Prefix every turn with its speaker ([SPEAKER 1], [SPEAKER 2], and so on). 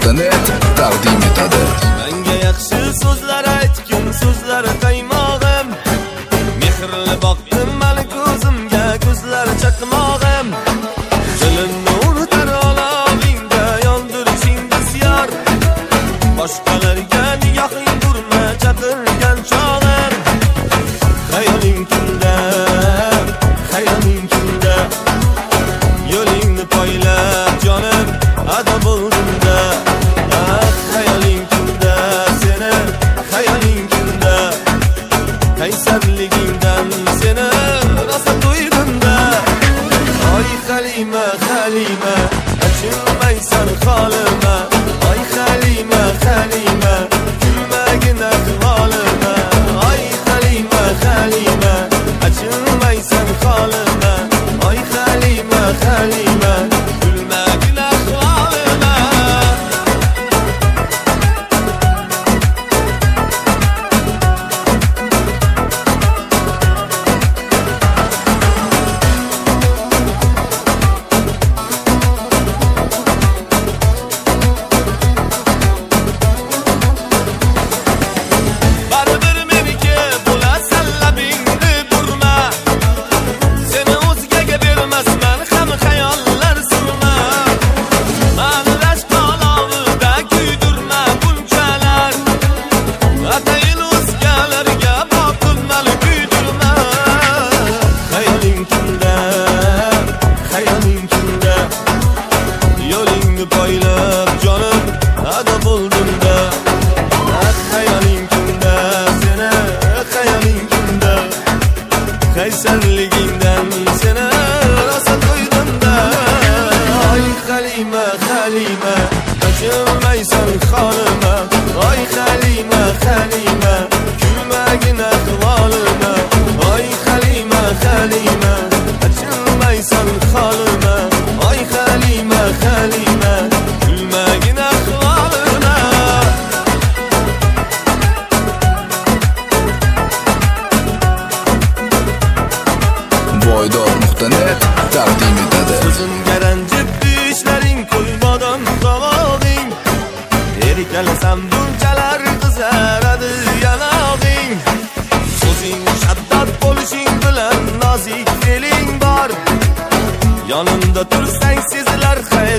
[SPEAKER 1] Voydor.net taqdim etadi.
[SPEAKER 2] Menga yaxshi so'zlar aytgin, so'zlar qaymog'im. Mehrli boqdim meni ko'zimga, ko'zlar chaqmog'im. Dilimni unutar olamingda yondirishing bisyor. Boshqalarga nigohing urma chaqirgan chog'im. Xayoling kunda, xayoling kunda, yo'lingni poylab jonim ado bo'ldimda. Xayoling kunda seni, xayoling kunda, qaysarligingdan seni rosa to'ydimda. Oy Halima, Halima, achinmaysan holima. Oy Halima, Halima, kulmagin ahvolima. Oy Halima, Halima, achinmaysan holima. Oy Halima, Halima, kulmagin ahvolima. Baribir meniki bo'lasan labingni burma. Seni o'zgaga bermasman ham xayollar surma. Mani rashk olovida kuydirma bunchalar. Atayin o'zgalarga boqib mani kuydirma. Xayoling kunda, xayoling kunda, yo'lingni poylab jonim ado bo'ldimda. Xayoling kunda seni, xayoling kunda, qaysarligingdan seni rosa to'ydimda. Oy Halima, Halima, achinmaysan holima. Oy Halima, Halima, kulmagin ahvolima. Oy Halima, Halima, achinmaysan holima. Oy Halima, Halima, kulmagin ahvolima.
[SPEAKER 1] Voydor.net taqdim etadi.
[SPEAKER 2] So'zimga ranjib ishlaring qo'ymadan qovog'ing. Erkalasam bunchalar qizaradi yanog'ing. So'zing shaddat bo'lishing bilan nozik feeling bor. Yonimda tursang sezilar